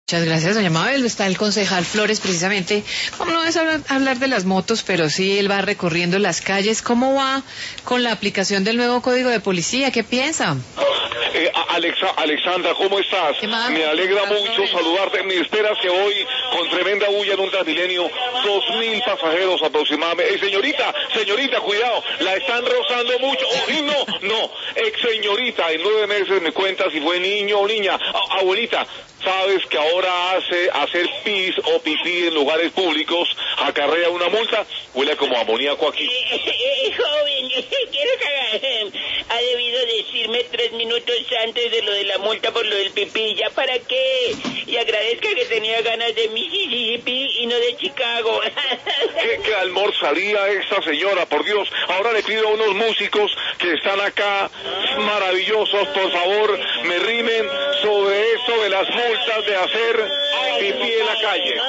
Muchas gracias, doña Mabel. Está el concejal Flores, precisamente. Como no es hablar de las motos, pero sí él va recorriendo las calles. ¿Cómo va con la aplicación del nuevo Código de Policía? ¿Qué piensa? Alexandra, ¿cómo estás? Me alegra mucho saludarte. Me esperas que hoy, con tremenda bulla en un Transmilenio, 2.000 pasajeros aproximadamente. Señorita, cuidado, la están rozando mucho. No, señorita, en 9 meses me cuentas si fue niño o niña. Abuelita, ¿sabes que ahora hacer pis o pipí en lugares públicos acarrea una multa? Huele como amoníaco aquí. Joven, quiero cagar. Ha debido decirme 3 minutos antes de lo de la multa por lo del pipí. ¿Ya para qué? Y agradezca que tenía ganas de Mississippi y no de Chicago. ¿Qué almorzaría esta señora? Por Dios, ahora le pido a unos músicos que están acá, maravillosos, por favor, me rimen sobre esto de las multas de hacer pipí en la calle.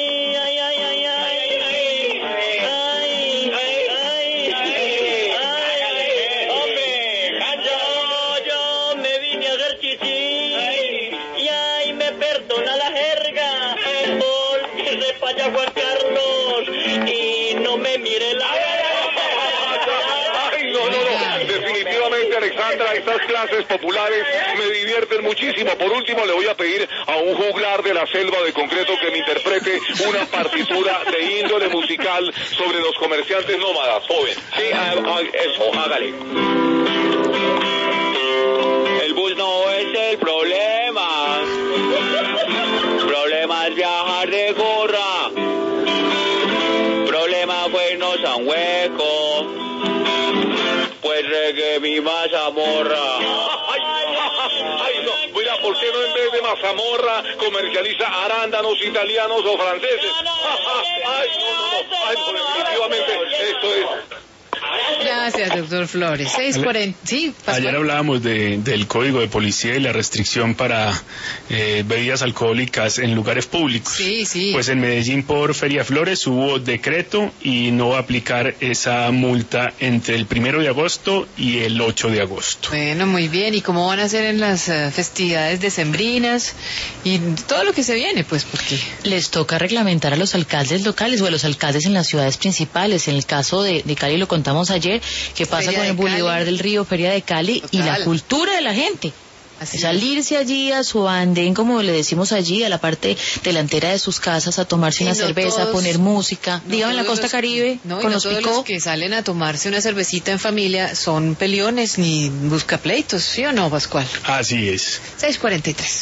Yo me vine a hacer chichi y ay, me perdona la jerga. Volve para allá, Juan Carlos, y no me mire la... Definitivamente, Alexandra, estas clases populares me divierten muchísimo. Por último, le voy a pedir a un juglar de la selva de concreto que me interprete una partitura de índole musical sobre los comerciantes nómadas, joven. Sí, eso, hágale. El bus no es el problema. El problema es viajar de gorra. El problema fue no San Hueco. Pues reggae mi mazamorra. Ay, no, mira, ¿por qué no en vez de mazamorra comercializa arándanos italianos o franceses? Definitivamente esto es... Gracias, doctor Flores. 6:40. Sí, Pascual. Ayer hablábamos del Código de Policía y la restricción para bebidas alcohólicas en lugares públicos. Sí. Pues en Medellín, por Feria Flores, hubo decreto y no va a aplicar esa multa entre el 1 de agosto y el 8 de agosto. Bueno, muy bien. ¿Y cómo van a ser en las festividades decembrinas y todo lo que se viene? Pues porque les toca reglamentar a los alcaldes locales o a los alcaldes en las ciudades principales. En el caso de Cali lo contamos ayer, que pasa Feria con el Boulevard del Río, Feria de Cali. Total. Y la cultura de la gente. Así salirse allí a su andén, como le decimos allí, a la parte delantera de sus casas, a tomarse una cerveza, a poner música. Dígame, en la costa caribe, con los picó. Los que salen a tomarse una cervecita en familia son peleones ni buscapleitos, ¿sí o no, Pascual? Así es. 6:43.